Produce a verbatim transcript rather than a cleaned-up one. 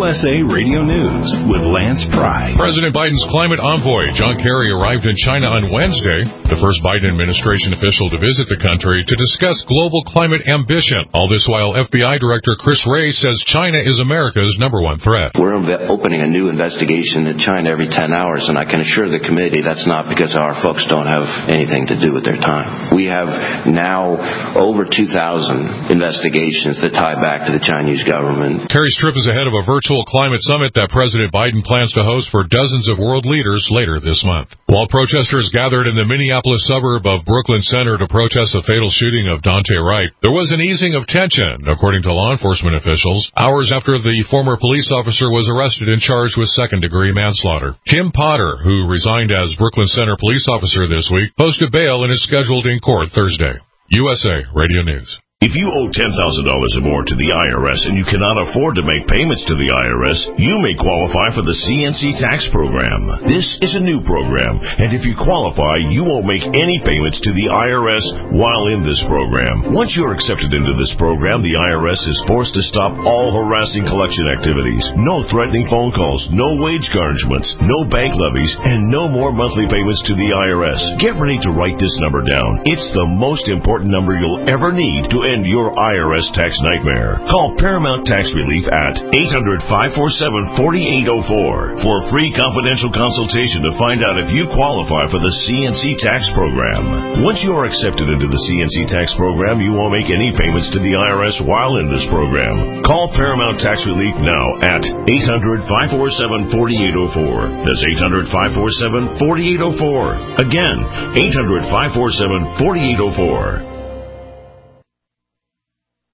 U S A Radio News with Lance Pry. President Biden's climate envoy, John Kerry, arrived in China on Wednesday, the first Biden administration official to visit the country to discuss global climate ambition. All this while F B I Director Chris Wray says China is America's number one threat. We're opening a new investigation in China every ten hours, and I can assure the committee that's not because our folks don't have anything to do with their time. We have now over two thousand investigations that tie back to the Chinese government. Kerry's trip is ahead of a virtual climate summit that President Biden plans to host for dozens of world leaders later this month. While protesters gathered in the Minneapolis suburb of Brooklyn Center to protest the fatal shooting of Daunte Wright, there was an easing of tension, according to law enforcement officials, hours after the former police officer was arrested and charged with second-degree manslaughter. Kim Potter, who resigned as Brooklyn Center police officer this week, posted bail and is scheduled in court Thursday. U S A Radio News. If you owe ten thousand dollars or more to the I R S and you cannot afford to make payments to the I R S, you may qualify for the C N C tax program. This is a new program, and if you qualify, you won't make any payments to the I R S while in this program. Once you're accepted into this program, the I R S is forced to stop all harassing collection activities. No threatening phone calls, no wage garnishments, no bank levies, and no more monthly payments to the I R S. Get ready to write this number down. It's the most important number you'll ever need to end your I R S tax nightmare. Call Paramount Tax Relief at eight hundred, five four seven, four eight zero four for a free confidential consultation to find out if you qualify for the C N C tax program. Once you are accepted into the C N C tax program, you won't make any payments to the I R S while in this program. Call Paramount Tax Relief now at eight hundred, five four seven, four eight zero four. That's eight hundred, five four seven, four eight zero four. Again, eight hundred, five four seven, four eight zero four.